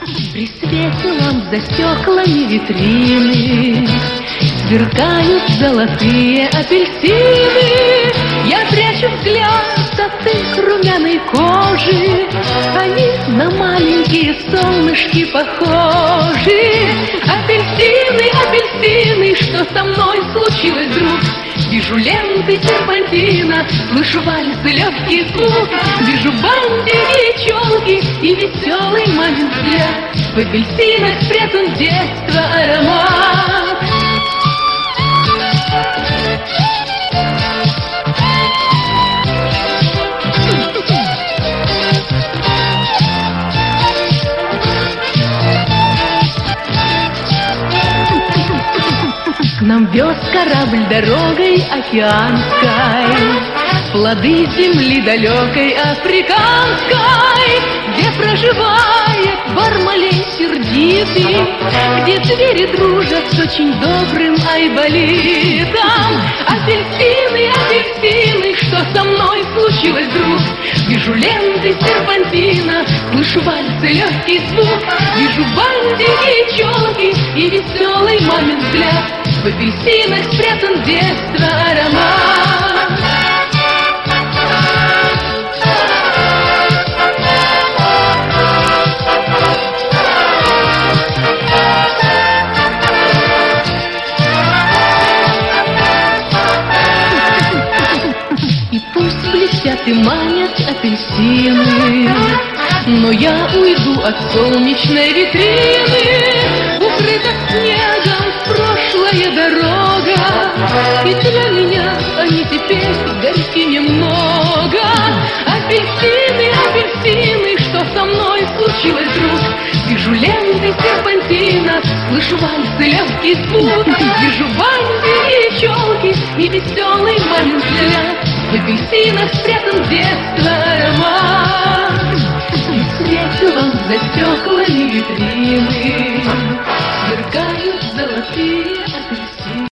При свете ламп за стеклами витрины сверкают золотые апельсины. Я прячу взгляд от их румяной кожи, они на маленькие солнышки похожи. Апельсины, апельсины, что со мной случилось вдруг? Вижу ленты серпантина, слышу вальс и легкий звук. Вижу бантики и челки и веселый мамин взгляд. В апельсинах спрятан детства аромат. К нам вез корабль дорогой океанской, плоды земли далекой африканской, где проживает Бармалей сердитый, где звери дружат с очень добрым айболитом. Апельсины, апельсины, что со мной случилось вдруг? Вижу ленты серпантина, слышу вальс и легкий звук. Вижу бантики и челки и веселый мамин взгляд. В апельсинах спрятан детства аромат. И пусть блестят и манят апельсины, но я уйду от солнечной витрины. Укрыта снегом прошлая дорога, и для меня они теперь горьки немного. Апельсины, апельсины, что со мной случилось вдруг? Вижу ленты серпантина, слышу вальс и легкий звук. Вижу бантики и челки и веселый мамин взгляд. В апельсинах спрятан детства аромат. И свет вам за стеклами витрины.